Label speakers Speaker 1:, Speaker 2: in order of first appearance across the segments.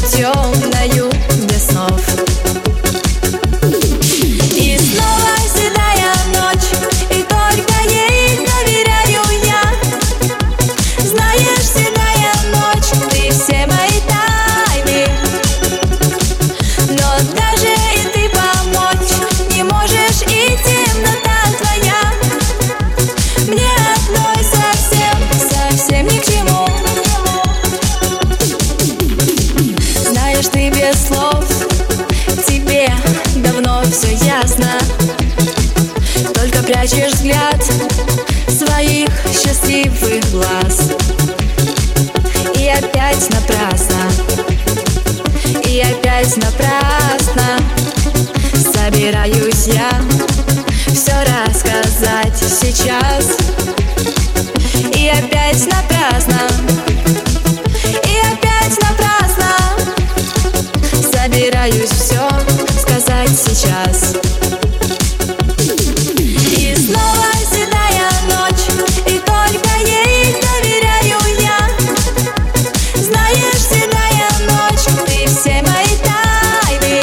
Speaker 1: темною без снов. И снова седая ночь, и только ей доверяю я. Знаешь, седая ночь, ты все мои тайны, но даже и ты помочь не можешь, и темнота твоя мне одной совсем ни к чему. Знаешь, ты без слов, тебе давно все ясно, только прячешь взгляд своих счастливых глаз. И опять напрасно, и опять напрасно собираюсь я все рассказать сейчас. И опять напрасно, и опять напрасно собираюсь все сказать сейчас. И снова седая ночь, и только ей доверяю я. Знаешь, седая ночь, ты все мои тайны,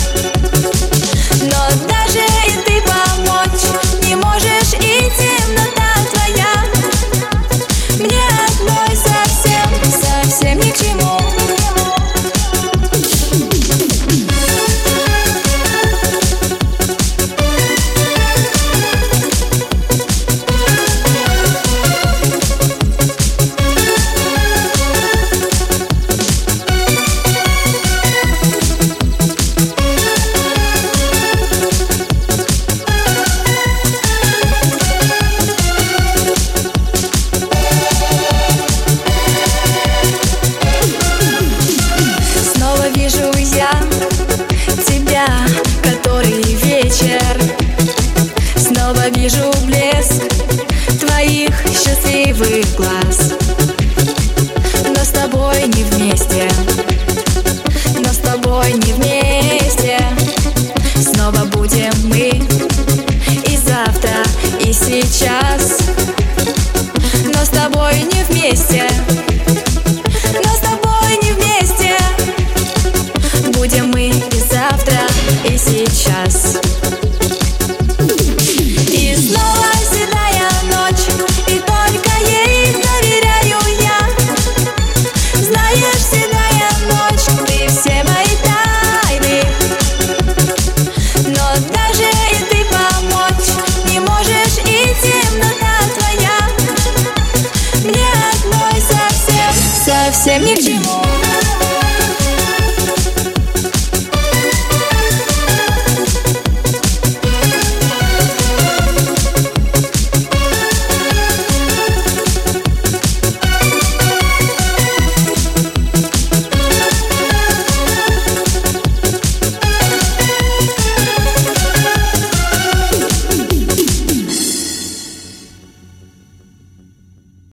Speaker 1: но даже и ты помочь не можешь, и темнота твоя мне одной совсем ни к чему. Вижу я тебя, который вечер, снова вижу блеск твоих счастливых глаз. Но с тобой не вместе, но с тобой не вместе. Снова будем мы и завтра, и сейчас, но с тобой не вместе. Будем мы и завтра, и сейчас. И снова седая ночь, и только ей доверяю я. Знаешь, седая ночь, ты все мои тайны, но даже и ты помочь не можешь, и темнота твоя мне одной совсем ни к чему.